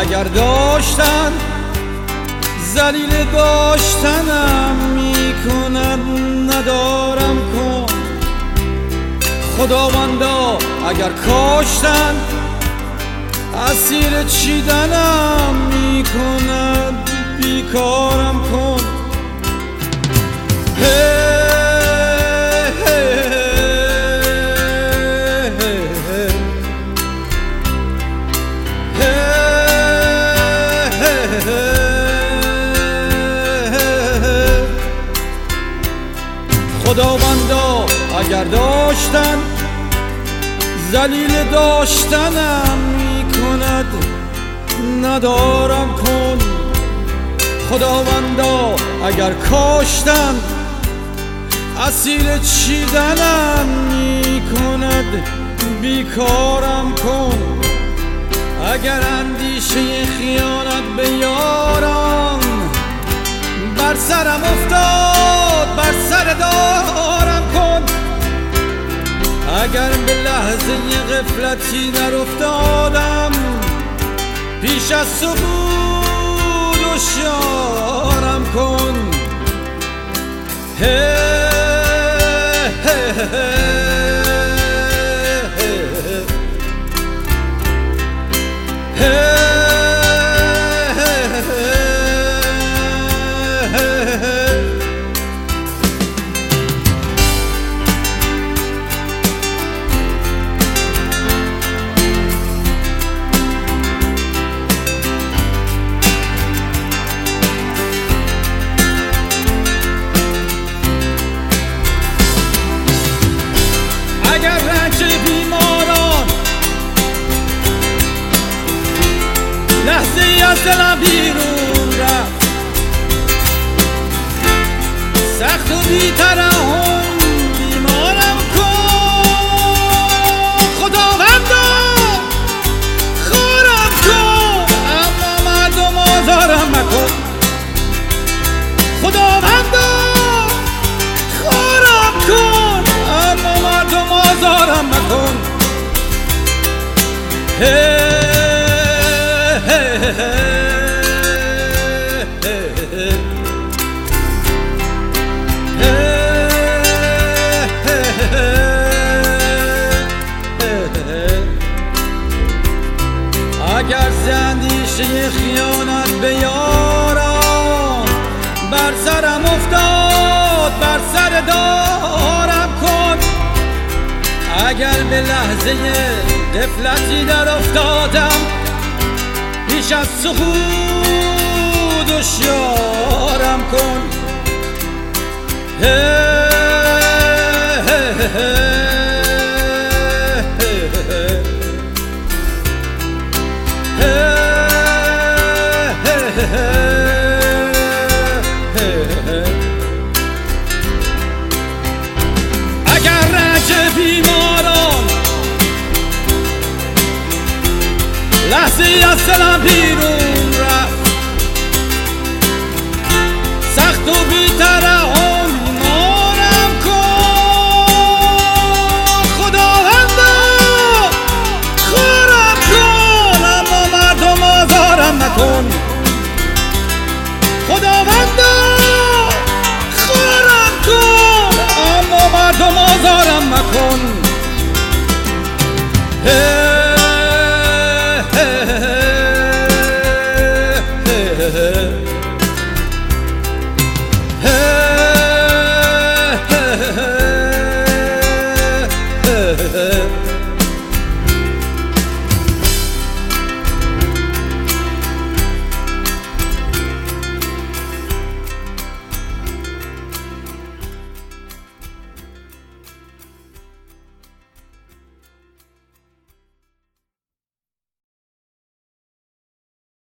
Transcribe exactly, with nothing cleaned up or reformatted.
اگر داشتن ذلیل داشتنم میکنن، ندارم کن. خداوندا اگر کاشتن اسیر چیدنم میکند، بیکارم کن. خداوندا اگر داشتن ذلیل داشتنم میکند، ندارم کن. خداوندا اگر کاشتن اسیر چیدنم میکند، بیکارم کن. اگر اندیشه خیانت به یاران بر سرم افتاد، بر سر دارم کن. اگر به لحظه غفلتی در افتادم، پیش از سقوط هوشیارم کن. هی هی هی اگر رنج بیماران لحظه ای از دلم بیرون رفت، سخت و بی‌ترحم بیمارم کن. خداوندا خارم کن، اما مردم آزارم مکن. خداوندا خارم کن، اما مردم آزارم مکن. هی هی اگر زندیشه خیانت به یاران بر سرم افتاد، بر سر دارم کن. اگر به لحظه غفلتی در افتادم، پیش از سقوط هوشیارم کن. هی اگر رنج بیماران لحظه ای از دلم بیرون رفت، سخت و بی‌ترحم بیمارم کن. خداوندا خارم کن، اما مردم آزارم نکن. خداوندا خارم کن، اما مردم آزارم مکن.